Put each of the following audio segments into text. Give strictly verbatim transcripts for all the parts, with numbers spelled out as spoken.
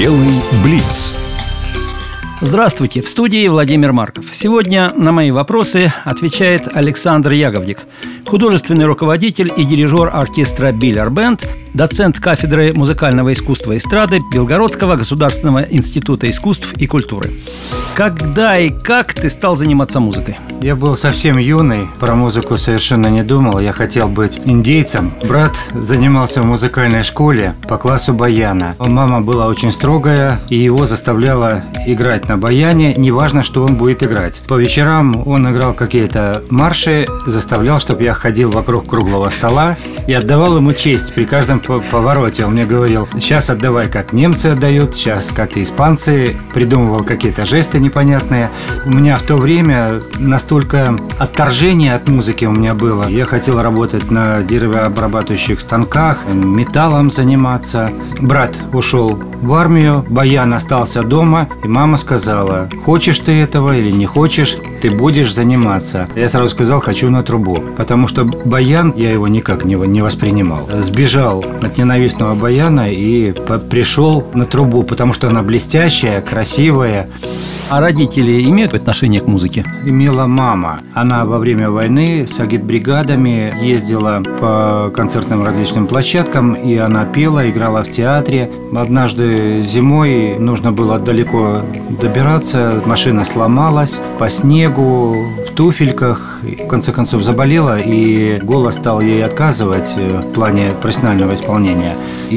Белый блиц. Здравствуйте, в студии Владимир Марков. Сегодня на мои вопросы отвечает Александр Яговдик, художественный руководитель и дирижер оркестра «Биллер Бенд», доцент кафедры музыкального искусства и эстрады Белгородского государственного института искусств и культуры. Когда и как ты стал заниматься музыкой? Я был совсем юный, про музыку совершенно не думал. Я хотел быть индейцем. Брат занимался в музыкальной школе по классу баяна. Мама была очень строгая, и его заставляла играть на баяне, неважно, что он будет играть. По вечерам он играл какие-то марши, заставлял, чтобы я ходил вокруг круглого стола и отдавал ему честь при каждом повороте. Он мне говорил: сейчас отдавай, как немцы отдают, сейчас как и испанцы. Придумывал какие-то жесты непонятные. У меня в то время настолько отторжение от музыки у меня было. Я хотел работать на деревообрабатывающих станках, металлом заниматься. Брат ушел в армию, баян остался дома, и мама сказала: хочешь ты этого или не хочешь, ты будешь заниматься. Я сразу сказал: хочу на трубу, потому что баян, я его никак не, не воспринимал. Сбежал от ненавистного баяна и по- пришел на трубу, потому что она блестящая, красивая. А родители имеют отношение к музыке? Имела мама. Она во время войны с агитбригадами ездила по концертным различным площадкам, и она пела, играла в театре. Однажды зимой нужно было далеко добираться, машина сломалась по снегу, в туфельках. В конце концов заболела, и голос стал ей отказывать в плане профессионального исполнения.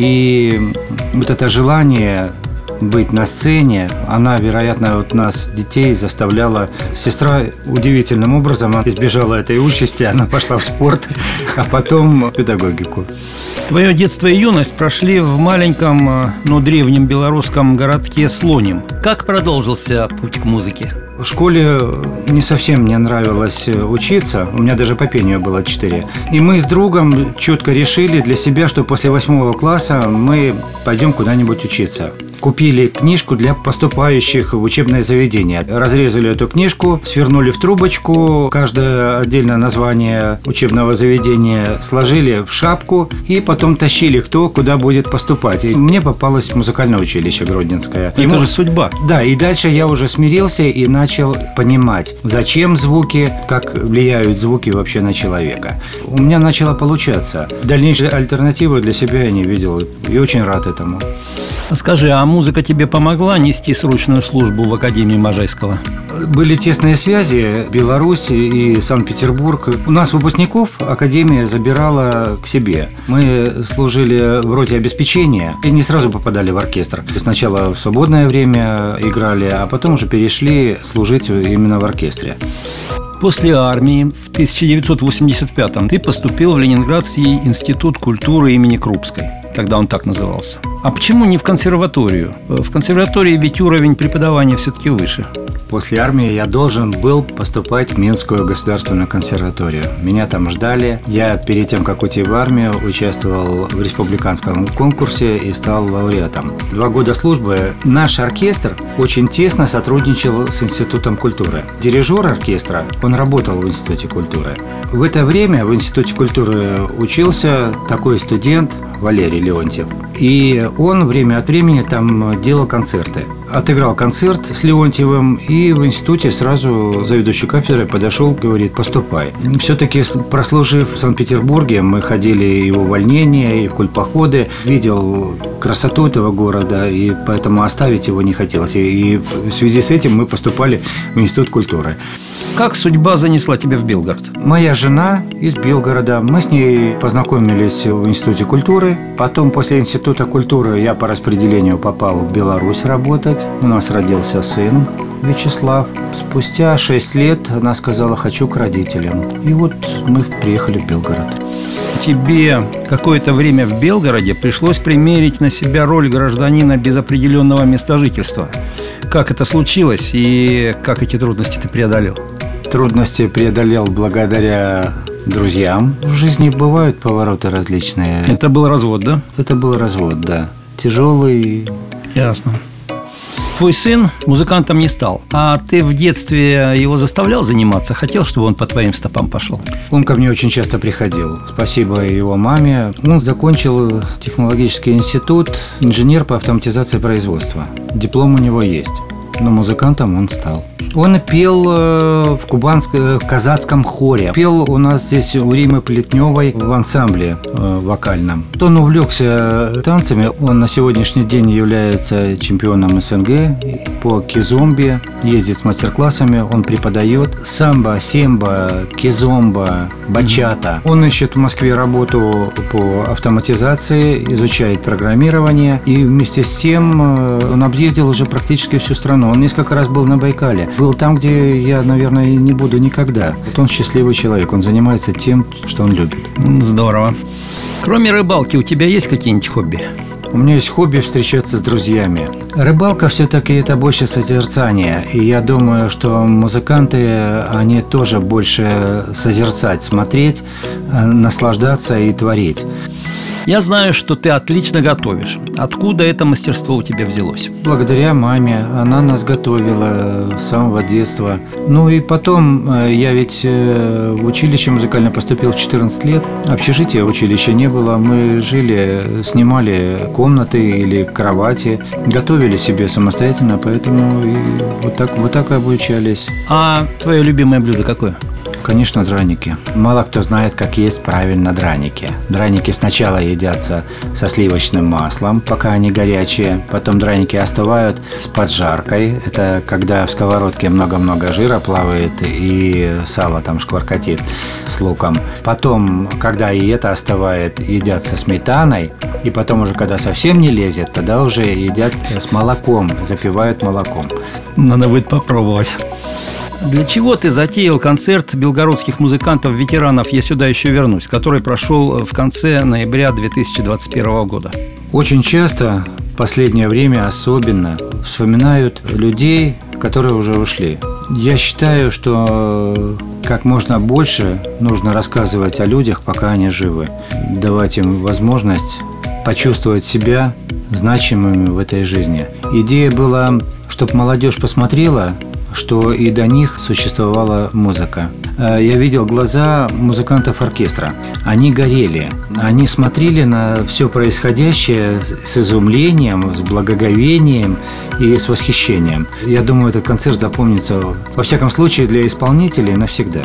И вот это желание быть на сцене, она, вероятно, вот нас, детей, заставляла. Сестра удивительным образом избежала этой участи, она пошла в спорт, а потом в педагогику. Твое детство и юность прошли в маленьком, но древнем белорусском городке Слоним. Как продолжился путь к музыке? В школе не совсем мне нравилось учиться. У меня даже по пению было четыре. И мы с другом четко решили для себя, что после восьмого класса мы пойдем куда-нибудь учиться. Купили книжку для поступающих в учебное заведение. Разрезали эту книжку, свернули в трубочку, каждое отдельное название учебного заведения сложили в шапку и потом тащили, кто куда будет поступать. И мне попалось музыкальное училище Гродненское. Это Ему... же судьба. Да, и дальше я уже смирился и начал понимать, зачем звуки, как влияют звуки вообще на человека. У меня начало получаться. Дальнейшей альтернативы для себя я не видел и очень рад этому. Скажи, а музыка тебе помогла нести срочную службу в Академии Можайского? Были тесные связи Беларусь и Санкт-Петербург. У нас выпускников Академия забирала к себе. Мы служили в роте обеспечения и не сразу попадали в оркестр. Сначала в свободное время играли, а потом уже перешли служить именно в оркестре. После армии в тысяча девятьсот восемьдесят пятом ты поступил в Ленинградский институт культуры имени Крупской. Тогда он так назывался. А почему не в консерваторию? В консерватории ведь уровень преподавания все-таки выше. После армии я должен был поступать в Минскую государственную консерваторию. Меня там ждали. Я перед тем, как уйти в армию, участвовал в республиканском конкурсе и стал лауреатом. Два года службы. Наш оркестр очень тесно сотрудничал с Институтом культуры. Дирижер оркестра, он работал в Институте культуры. В это время в Институте культуры учился такой студент Валерий Леонтьев. И он время от времени там делал концерты. Отыграл концерт с Леонтьевым, и в институте сразу заведующий кафедрой подошел, говорит: поступай. Все-таки, прослужив в Санкт-Петербурге, мы ходили и в увольнения, и в культпоходы. Видел красоту этого города, и поэтому оставить его не хотелось. И в связи с этим мы поступали в Институт культуры. Как судьба занесла тебя в Белгород? Моя жена из Белгорода. Мы с ней познакомились в Институте культуры. Потом, после Института культуры, я по распределению попал в Беларусь работать. У нас родился сын Вячеслав. Спустя шесть лет она сказала: хочу к родителям. И вот мы приехали в Белгород. Тебе какое-то время в Белгороде пришлось примерить на себя роль гражданина без определенного места жительства. Как это случилось и как эти трудности ты преодолел? Трудности преодолел благодаря друзьям. В жизни бывают повороты различные. Это был развод, да? Это был развод, да. Тяжелый. Ясно. Твой сын музыкантом не стал, а ты в детстве его заставлял заниматься? Хотел, чтобы он по твоим стопам пошел? Он ко мне очень часто приходил. Спасибо его маме. Он закончил технологический институт, инженер по автоматизации производства. Диплом у него есть. Но музыкантом он стал. Он пел в кубанском, в казацком хоре. Пел у нас здесь у Римы Плетневой в ансамбле вокальном. Он увлекся танцами. Он на сегодняшний день является чемпионом СНГ по кизомбе. Ездит с мастер-классами. Он преподает самбо, сембо, кизомбо, бачата. Он ищет в Москве работу по автоматизации, изучает программирование. И вместе с тем он объездил уже практически всю страну. Он несколько раз был на Байкале. Был там, где я, наверное, не буду никогда. Вот он счастливый человек. Он занимается тем, что он любит. Здорово. Кроме рыбалки, у тебя есть какие-нибудь хобби? У меня есть хобби встречаться с друзьями. Рыбалка все-таки это больше созерцание. И я думаю, что музыканты, они тоже больше созерцать, смотреть, наслаждаться и творить. Я знаю, что ты отлично готовишь. Откуда это мастерство у тебя взялось? Благодаря маме. Она нас готовила с самого детства. Ну и потом, я ведь в училище музыкально поступил в четырнадцать лет. Общежития в училище не было. Мы жили, снимали комнаты или кровати. Готовили себе самостоятельно, поэтому и вот так, вот так и обучались. А твое любимое блюдо какое? Конечно, драники. Мало кто знает, как есть правильно драники. Драники сначала едятся со сливочным маслом, пока они горячие. Потом драники остывают с поджаркой. Это когда в сковородке много-много жира плавает и сало там шкваркотит с луком. Потом, когда и это остывает, едят со сметаной. И потом уже, когда совсем не лезет, тогда уже едят с молоком, запивают молоком. Надо будет попробовать. Для чего ты затеял концерт белгородских музыкантов-ветеранов «Я сюда еще вернусь», который прошел в конце ноября две тысячи двадцать первого года? Очень часто, в последнее время особенно, вспоминают людей, которые уже ушли. Я считаю, что как можно больше нужно рассказывать о людях, пока они живы. Давать им возможность почувствовать себя значимыми в этой жизни. Идея была, чтобы молодежь посмотрела, что и до них существовала музыка. Я видел глаза музыкантов оркестра. Они горели. Они смотрели на все происходящее с изумлением, с благоговением и с восхищением. Я думаю, этот концерт запомнится, во всяком случае, для исполнителей навсегда.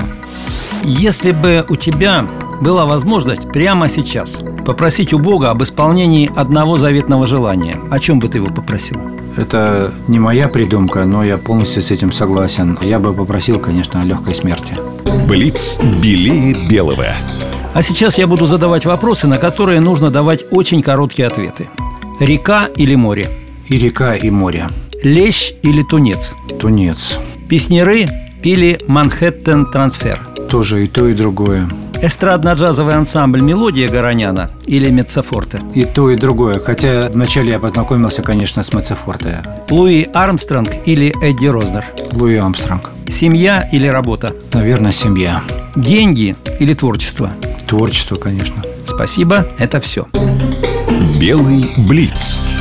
Если бы у тебя была возможность прямо сейчас попросить у Бога об исполнении одного заветного желания, о чем бы ты его попросил? Это не моя придумка, но я полностью с этим согласен. Я бы попросил, конечно, о легкой смерти. Блиц белее белого. А сейчас я буду задавать вопросы, на которые нужно давать очень короткие ответы. Река или море? И река, и море. Лещ или тунец? Тунец. Песняры или Манхэттен-трансфер? Тоже и то, и другое. Эстрадно-джазовый ансамбль «Мелодия» Гороняна или Меццофорте? И то, и другое. Хотя вначале я познакомился, конечно, с Меццофорте. Луи Армстронг или Эдди Рознер? Луи Армстронг. Семья или работа? Наверное, семья. Деньги или творчество? Творчество, конечно. Спасибо, это все. Белый блиц.